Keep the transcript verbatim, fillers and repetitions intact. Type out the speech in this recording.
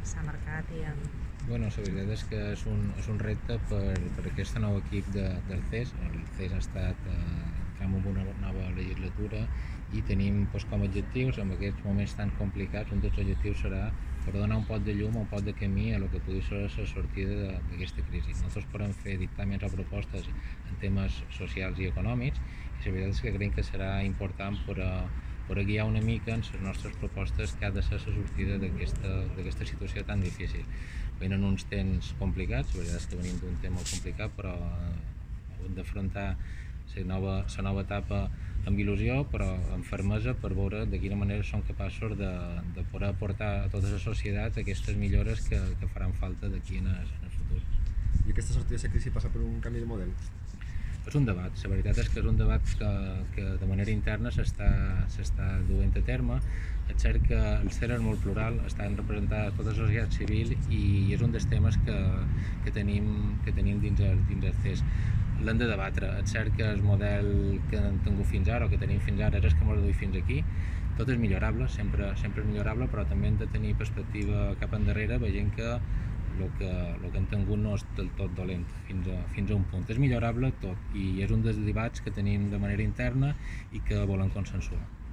s'ha marcat i en... Bueno, la veritat és que és un, és un repte per, per aquest nou equip de, del C E S. El C E S ha estat eh, en una nova legislatura i tenim doncs, com a objectius, en aquests moments tan complicats, un dels objectius serà per donar un pot de llum, un pot de camí a el que pugui ser la sortida d'aquesta crisi. Nosaltres podem fer dictàmens o propostes en temes socials i econòmics i la veritat és que creiem que serà important per a, per a guiar una mica en les nostres propostes que ha de ser la sortida d'aquesta situació tan difícil. Venen uns temps complicats, la veritat és que venim d'un tema molt complicat, però hem d'afrontar la nova, la nova etapa amb il·lusió, però amb fermesa per veure de quina manera som capaços de, de poder aportar a tota la societat aquestes millores que, que faran falta d'aquí en, en el futur. I aquesta sortida de la crisi passa per un canvi de model? És un debat, la veritat és que és un debat que, que de manera interna s'està duent a terme. És cert que el C E R és molt plural, estan representades tota la societat civil i és un dels temes que, que, tenim, que tenim dins el, dins el C E S. L'hem de debatre. És cert que el model que hem tingut fins ara o que tenim fins ara és el que hem reduït fins aquí. Tot és millorable, sempre, sempre és millorable, però també hem de tenir perspectiva cap endarrere veient que el que, el que hem tingut no és del tot dolent fins a, fins a un punt. És millorable tot i és un dels debats que tenim de manera interna i que volem consensuar.